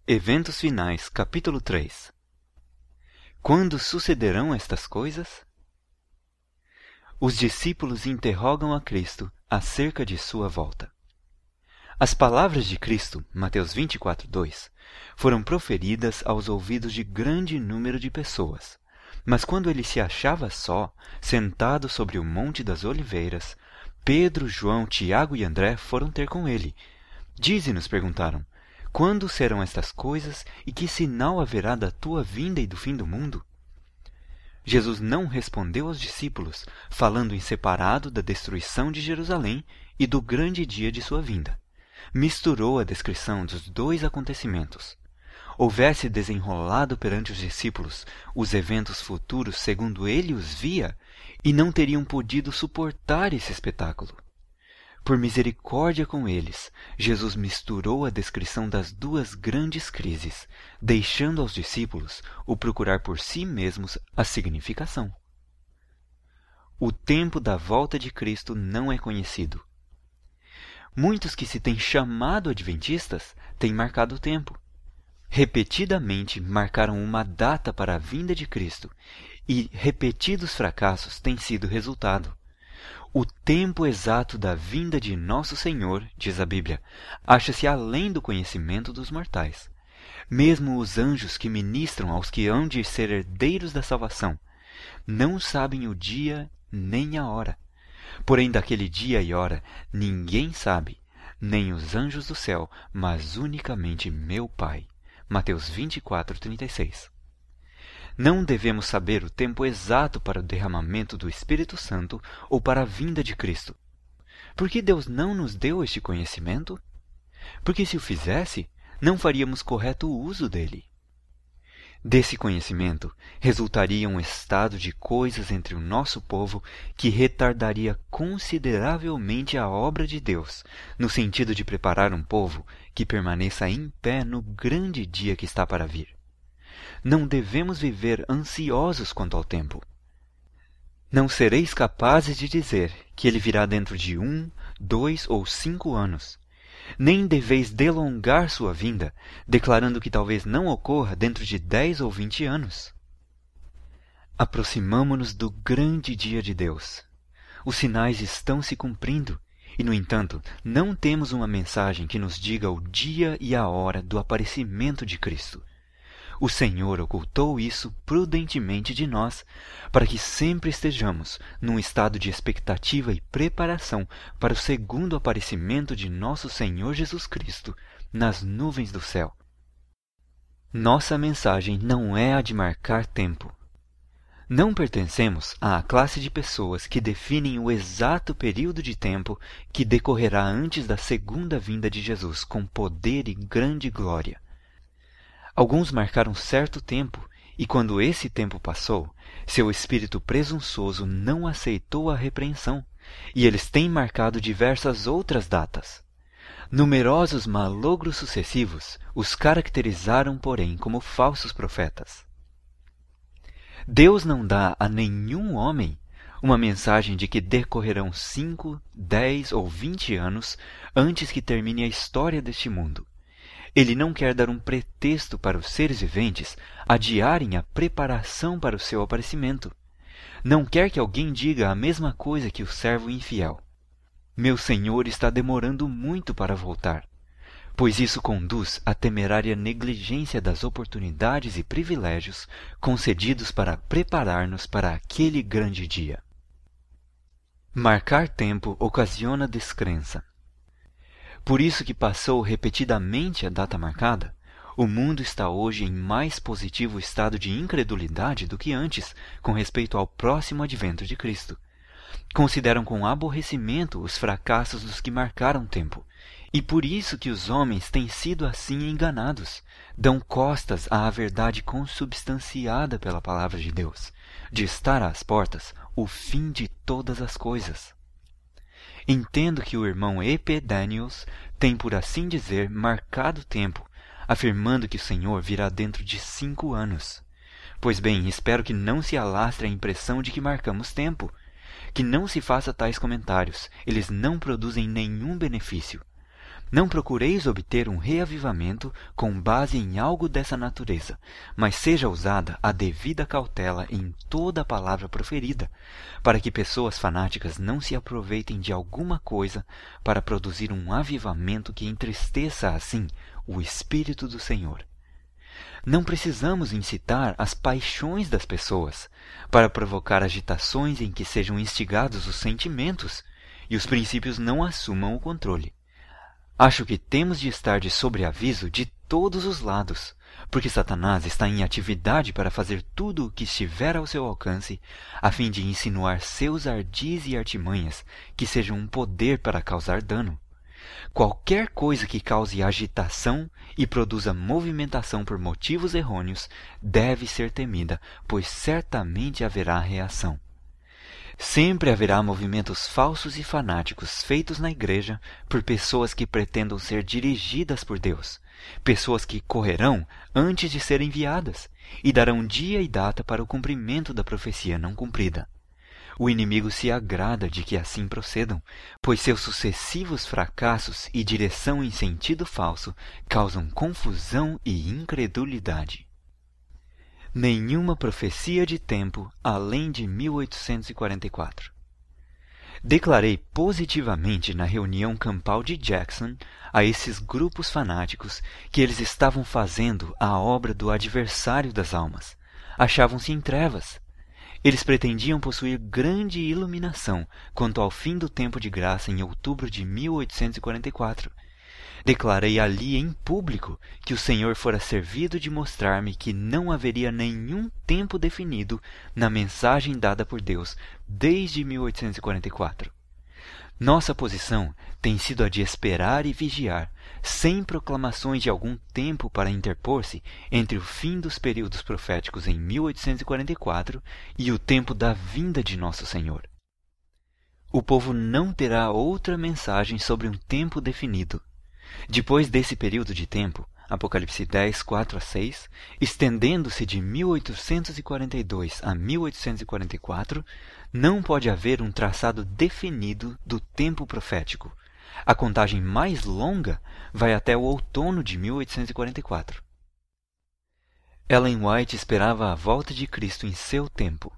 Eventos finais, capítulo 3. Quando sucederão estas coisas? Os discípulos interrogam a Cristo acerca de sua volta. As palavras de Cristo, Mateus 24:2, foram proferidas aos ouvidos de grande número de pessoas. Mas quando ele se achava só, sentado sobre o Monte das Oliveiras, Pedro, João, Tiago e André foram ter com ele. Dize-nos, perguntaram, quando serão estas coisas e que sinal haverá da tua vinda e do fim do mundo? Jesus não respondeu aos discípulos, falando em separado da destruição de Jerusalém e do grande dia de sua vinda. Misturou a descrição dos dois acontecimentos. Houvesse desenrolado perante os discípulos os eventos futuros segundo ele os via, e não teriam podido suportar esse espetáculo. Por misericórdia com eles, Jesus misturou a descrição das duas grandes crises, deixando aos discípulos o procurar por si mesmos a significação. O tempo da volta de Cristo não é conhecido. Muitos que se têm chamado adventistas têm marcado o tempo. Repetidamente marcaram uma data para a vinda de Cristo, e repetidos fracassos têm sido resultado. O tempo exato da vinda de Nosso Senhor, diz a Bíblia, acha-se além do conhecimento dos mortais. Mesmo os anjos que ministram aos que hão de ser herdeiros da salvação não sabem o dia nem a hora. Porém, daquele dia e hora ninguém sabe, nem os anjos do céu, mas unicamente meu Pai. Mateus 24:36. Não devemos saber o tempo exato para o derramamento do Espírito Santo ou para a vinda de Cristo. Por que Deus não nos deu este conhecimento? Porque se o fizesse, não faríamos correto uso dele. Desse conhecimento resultaria um estado de coisas entre o nosso povo que retardaria consideravelmente a obra de Deus, no sentido de preparar um povo que permaneça em pé no grande dia que está para vir. Não devemos viver ansiosos quanto ao tempo. Não sereis capazes de dizer que ele virá dentro de 1, 2 ou 5 anos. Nem deveis delongar sua vinda, declarando que talvez não ocorra dentro de 10 ou 20 anos. Aproximamo-nos do grande dia de Deus. Os sinais estão se cumprindo, e, no entanto, não temos uma mensagem que nos diga o dia e a hora do aparecimento de Cristo. O Senhor ocultou isso prudentemente de nós, para que sempre estejamos num estado de expectativa e preparação para o segundo aparecimento de nosso Senhor Jesus Cristo nas nuvens do céu. Nossa mensagem não é a de marcar tempo. Não pertencemos à classe de pessoas que definem o exato período de tempo que decorrerá antes da segunda vinda de Jesus com poder e grande glória. Alguns marcaram certo tempo, e quando esse tempo passou, seu espírito presunçoso não aceitou a repreensão, e eles têm marcado diversas outras datas. Numerosos malogros sucessivos os caracterizaram, porém, como falsos profetas. Deus não dá a nenhum homem uma mensagem de que decorrerão 5, 10 ou 20 anos antes que termine a história deste mundo. Ele não quer dar um pretexto para os seres viventes adiarem a preparação para o seu aparecimento. Não quer que alguém diga a mesma coisa que o servo infiel. Meu Senhor está demorando muito para voltar, pois isso conduz à temerária negligência das oportunidades e privilégios concedidos para preparar-nos para aquele grande dia. Marcar tempo ocasiona descrença. Por isso que passou repetidamente a data marcada, o mundo está hoje em mais positivo estado de incredulidade do que antes com respeito ao próximo advento de Cristo. Consideram com aborrecimento os fracassos dos que marcaram tempo, e por isso que os homens têm sido assim enganados, dão costas à verdade consubstanciada pela palavra de Deus, de estar às portas o fim de todas as coisas. Entendo que o irmão E.P. Daniels tem, por assim dizer, marcado tempo, afirmando que o Senhor virá dentro de 5 anos. Pois bem, espero que não se alastre a impressão de que marcamos tempo. Que não se faça tais comentários, eles não produzem nenhum benefício. Não procureis obter um reavivamento com base em algo dessa natureza, mas seja usada a devida cautela em toda a palavra proferida, para que pessoas fanáticas não se aproveitem de alguma coisa para produzir um avivamento que entristeça assim o Espírito do Senhor. Não precisamos incitar as paixões das pessoas para provocar agitações em que sejam instigados os sentimentos e os princípios não assumam o controle. Acho que temos de estar de sobreaviso de todos os lados, porque Satanás está em atividade para fazer tudo o que estiver ao seu alcance, a fim de insinuar seus ardis e artimanhas que sejam um poder para causar dano. Qualquer coisa que cause agitação e produza movimentação por motivos errôneos deve ser temida, pois certamente haverá reação. Sempre haverá movimentos falsos e fanáticos feitos na igreja por pessoas que pretendam ser dirigidas por Deus, pessoas que correrão antes de serem enviadas e darão dia e data para o cumprimento da profecia não cumprida. O inimigo se agrada de que assim procedam, pois seus sucessivos fracassos e direção em sentido falso causam confusão e incredulidade. Nenhuma profecia de tempo além de 1844. Declarei positivamente na reunião campal de Jackson a esses grupos fanáticos que eles estavam fazendo a obra do adversário das almas. Achavam-se em trevas. Eles pretendiam possuir grande iluminação quanto ao fim do tempo de graça em outubro de 1844. Declarei ali em público que o Senhor fora servido de mostrar-me que não haveria nenhum tempo definido na mensagem dada por Deus desde 1844. Nossa posição tem sido a de esperar e vigiar, sem proclamações de algum tempo para interpor-se entre o fim dos períodos proféticos em 1844 e o tempo da vinda de nosso Senhor. O povo não terá outra mensagem sobre um tempo definido. Depois desse período de tempo, Apocalipse 10, 4 a 6, estendendo-se de 1842 a 1844, não pode haver um traçado definido do tempo profético. A contagem mais longa vai até o outono de 1844. Ellen White esperava a volta de Cristo em seu tempo.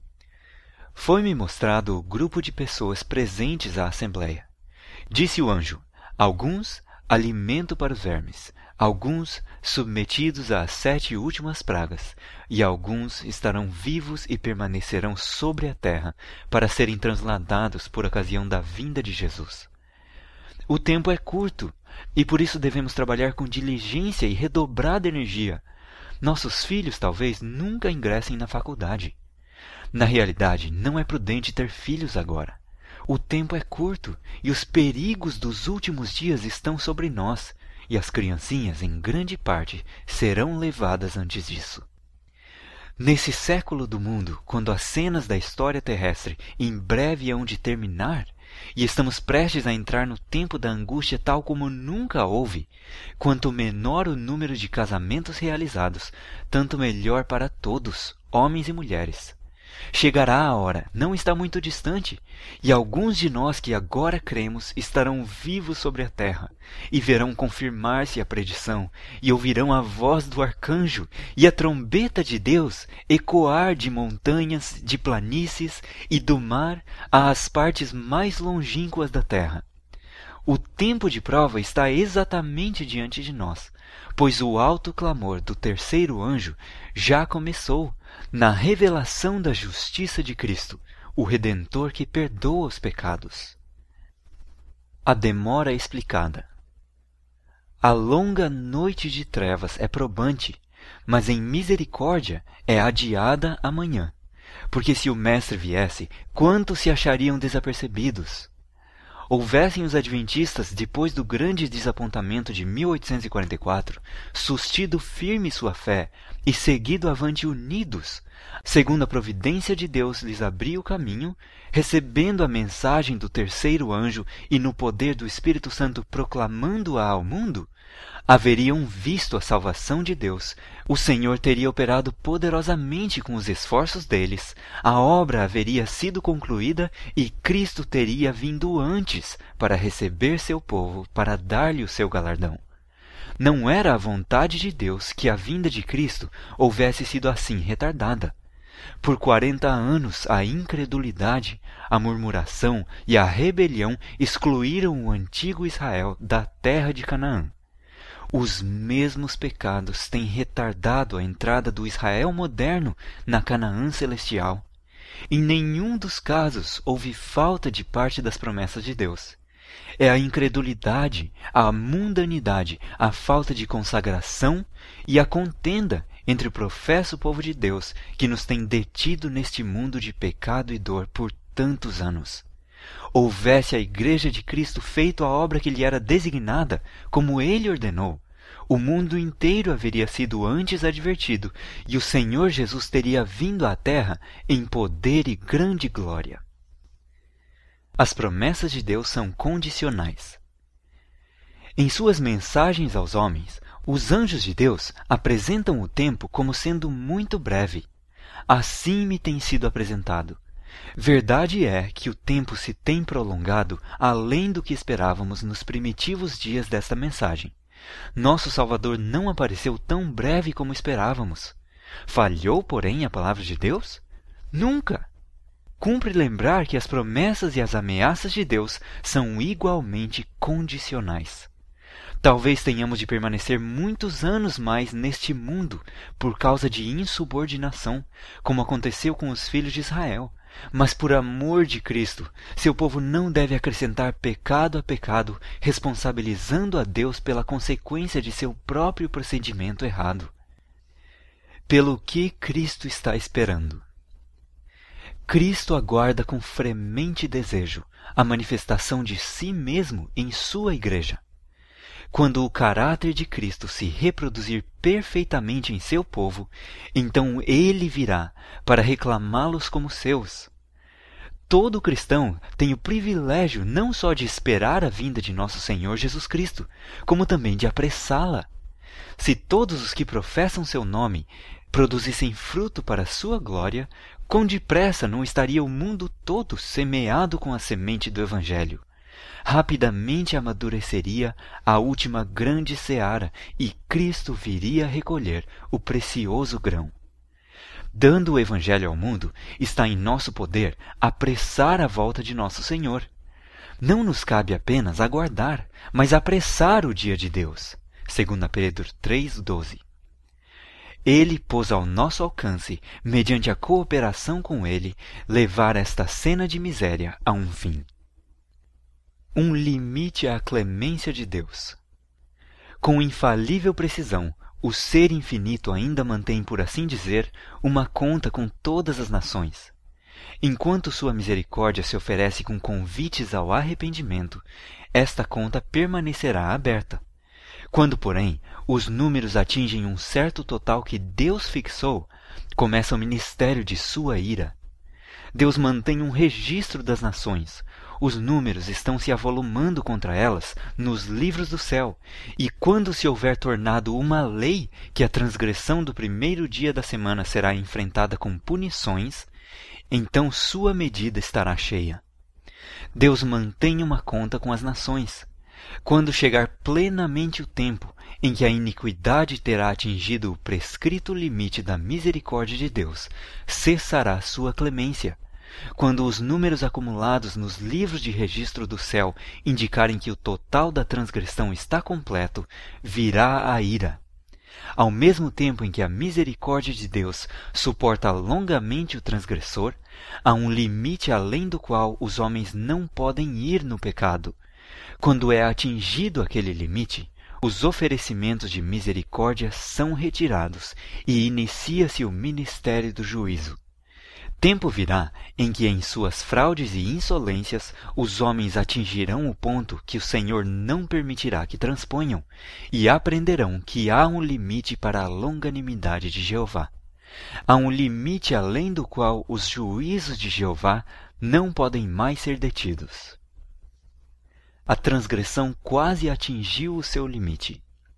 Foi-me mostrado o grupo de pessoas presentes à Assembleia. Disse o anjo: alguns alimento para os vermes, alguns submetidos às 7 últimas pragas, e alguns estarão vivos e permanecerão sobre a terra para serem transladados por ocasião da vinda de Jesus. O tempo é curto, e por isso devemos trabalhar com diligência e redobrada energia. Nossos filhos talvez nunca ingressem na faculdade. Na realidade, não é prudente ter filhos agora. O tempo é curto e os perigos dos últimos dias estão sobre nós, e as criancinhas, em grande parte, serão levadas antes disso. Nesse século do mundo, quando as cenas da história terrestre em breve hão de terminar, e estamos prestes a entrar no tempo da angústia tal como nunca houve, quanto menor o número de casamentos realizados, tanto melhor para todos, homens e mulheres. Chegará a hora, não está muito distante, e alguns de nós que agora cremos estarão vivos sobre a terra, e verão confirmar-se a predição, e ouvirão a voz do arcanjo e a trombeta de Deus ecoar de montanhas, de planícies e do mar às partes mais longínquas da terra. O tempo de prova está exatamente diante de nós, pois o alto clamor do terceiro anjo já começou na revelação da justiça de Cristo, o Redentor que perdoa os pecados. A demora explicada. A longa noite de trevas é probante, mas em misericórdia é adiada amanhã, porque se o Mestre viesse, quantos se achariam desapercebidos? Houvessem os adventistas, depois do grande desapontamento de 1844, sustido firme sua fé e seguido avante unidos, segundo a providência de Deus lhes abriu o caminho, recebendo a mensagem do terceiro anjo e no poder do Espírito Santo proclamando-a ao mundo, Haveriam visto a salvação de Deus, o Senhor teria operado poderosamente com os esforços deles, a obra haveria sido concluída e Cristo teria vindo antes para receber seu povo, para dar-lhe o seu galardão. Não era a vontade de Deus que a vinda de Cristo houvesse sido assim retardada. Por 40 anos a incredulidade, a murmuração e a rebelião excluíram o antigo Israel da terra de Canaã. Os mesmos pecados têm retardado a entrada do Israel moderno na Canaã celestial. Em nenhum dos casos houve falta de parte das promessas de Deus. É a incredulidade, a mundanidade, a falta de consagração e a contenda entre o professo povo de Deus que nos tem detido neste mundo de pecado e dor por tantos anos. Houvesse a Igreja de Cristo feito a obra que lhe era designada, como ele ordenou, o mundo inteiro haveria sido antes advertido, e o Senhor Jesus teria vindo à terra em poder e grande glória. As promessas de Deus são condicionais. Em suas mensagens aos homens, os anjos de Deus apresentam o tempo como sendo muito breve. Assim me tem sido apresentado. Verdade é que o tempo se tem prolongado além do que esperávamos nos primitivos dias desta mensagem. Nosso Salvador não apareceu tão breve como esperávamos. Falhou, porém, a palavra de Deus? Nunca! Cumpre lembrar que as promessas e as ameaças de Deus são igualmente condicionais. Talvez tenhamos de permanecer muitos anos mais neste mundo por causa de insubordinação, como aconteceu com os filhos de Israel. Mas por amor de Cristo, seu povo não deve acrescentar pecado a pecado, responsabilizando a Deus pela consequência de seu próprio procedimento errado. Pelo que Cristo está esperando? Cristo aguarda com fremente desejo a manifestação de si mesmo em sua Igreja. Quando o caráter de Cristo se reproduzir perfeitamente em seu povo, então ele virá para reclamá-los como seus. Todo cristão tem o privilégio não só de esperar a vinda de nosso Senhor Jesus Cristo, como também de apressá-la. Se todos os que professam seu nome produzissem fruto para sua glória, quão depressa não estaria o mundo todo semeado com a semente do Evangelho? Rapidamente amadureceria a última grande seara e Cristo viria recolher o precioso grão. Dando o Evangelho ao mundo, está em nosso poder apressar a volta de nosso Senhor. Não nos cabe apenas aguardar, mas apressar o dia de Deus. 2 Pedro 3,12. Ele pôs ao nosso alcance, mediante a cooperação com Ele, levar esta cena de miséria a um fim. Um limite à clemência de Deus. Com infalível precisão, o Ser Infinito ainda mantém, por assim dizer, uma conta com todas as nações. Enquanto sua misericórdia se oferece com convites ao arrependimento, esta conta permanecerá aberta. Quando, porém, os números atingem um certo total que Deus fixou, começa o ministério de sua ira. Deus mantém um registro das nações. Os números estão se avolumando contra elas nos livros do céu, e quando se houver tornado uma lei que a transgressão do primeiro dia da semana será enfrentada com punições, então sua medida estará cheia. Deus mantém uma conta com as nações. Quando chegar plenamente o tempo em que a iniquidade terá atingido o prescrito limite da misericórdia de Deus, cessará sua clemência. Quando os números acumulados nos livros de registro do céu indicarem que o total da transgressão está completo, virá a ira. Ao mesmo tempo em que a misericórdia de Deus suporta longamente o transgressor, há um limite além do qual os homens não podem ir no pecado. Quando é atingido aquele limite, os oferecimentos de misericórdia são retirados e inicia-se o ministério do juízo. Tempo virá em que, em suas fraudes e insolências, os homens atingirão o ponto que o Senhor não permitirá que transponham, e aprenderão que há um limite para a longanimidade de Jeová. Há um limite além do qual os juízos de Jeová não podem mais ser detidos. A transgressão quase atingiu o seu limite.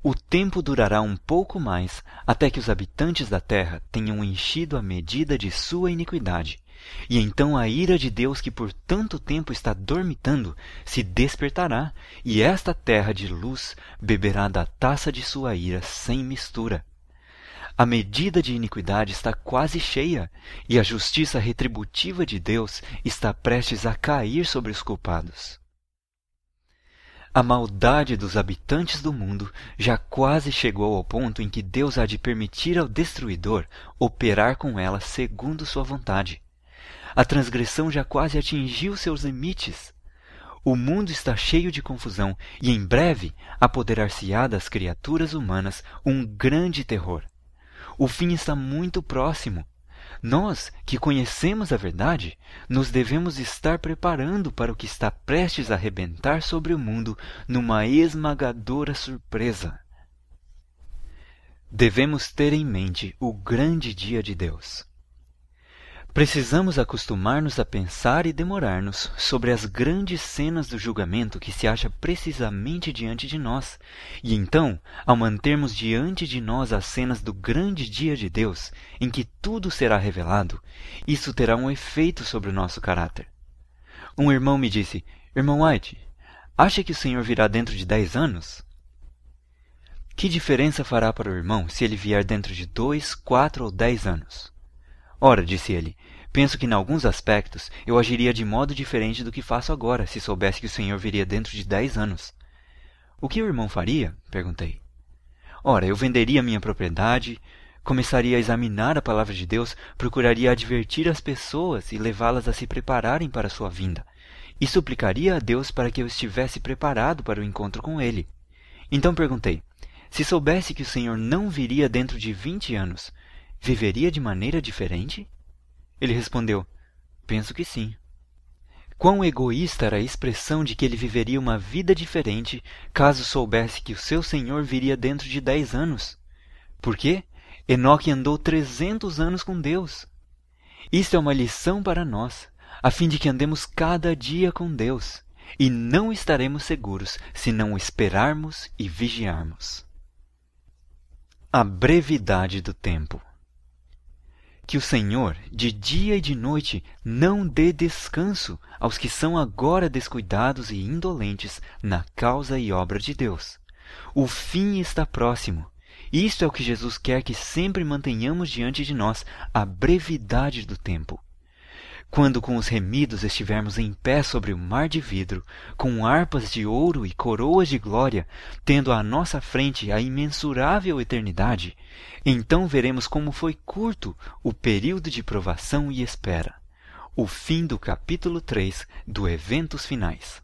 O tempo durará um pouco mais, até que os habitantes da terra tenham enchido a medida de sua iniquidade. E então a ira de Deus, que por tanto tempo está dormitando, se despertará, e esta terra de luz beberá da taça de sua ira sem mistura. A medida de iniquidade está quase cheia, e a justiça retributiva de Deus está prestes a cair sobre os culpados. A maldade dos habitantes do mundo já quase chegou ao ponto em que Deus há de permitir ao destruidor operar com ela segundo sua vontade. A transgressão já quase atingiu seus limites. O mundo está cheio de confusão e em breve apoderar-se-á das criaturas humanas um grande terror. O fim está muito próximo. Nós, que conhecemos a verdade, nos devemos estar preparando para o que está prestes a arrebentar sobre o mundo numa esmagadora surpresa. Devemos ter em mente o grande dia de Deus. Precisamos acostumar-nos a pensar e demorar-nos sobre as grandes cenas do julgamento que se acha precisamente diante de nós. E então, ao mantermos diante de nós as cenas do grande dia de Deus, em que tudo será revelado, isso terá um efeito sobre o nosso caráter. Um irmão me disse: "Irmão White, acha que o Senhor virá dentro de 10 anos? Que diferença fará para o irmão se ele vier dentro de 2, 4 ou 10 anos? Ora, disse ele, penso que em alguns aspectos eu agiria de modo diferente do que faço agora, se soubesse que o Senhor viria dentro de 10 anos. O que o irmão faria? Perguntei. Ora, eu venderia minha propriedade, começaria a examinar a palavra de Deus, procuraria advertir as pessoas e levá-las a se prepararem para a sua vinda, e suplicaria a Deus para que eu estivesse preparado para o encontro com ele. Então perguntei, se soubesse que o Senhor não viria dentro de 20 anos, viveria de maneira diferente? Ele respondeu, penso que sim. Quão egoísta era a expressão de que ele viveria uma vida diferente caso soubesse que o seu Senhor viria dentro de 10 anos. Por quê? Enoque andou 300 anos com Deus. Isto é uma lição para nós, a fim de que andemos cada dia com Deus, e não estaremos seguros se não o esperarmos e vigiarmos. A brevidade do tempo. Que o Senhor, de dia e de noite, não dê descanso aos que são agora descuidados e indolentes na causa e obra de Deus. O fim está próximo. Isto é o que Jesus quer que sempre mantenhamos diante de nós, a brevidade do tempo. Quando com os remidos estivermos em pé sobre o mar de vidro, com harpas de ouro e coroas de glória, tendo à nossa frente a imensurável eternidade, então veremos como foi curto o período de provação e espera. O fim do capítulo 3 do Eventos Finais.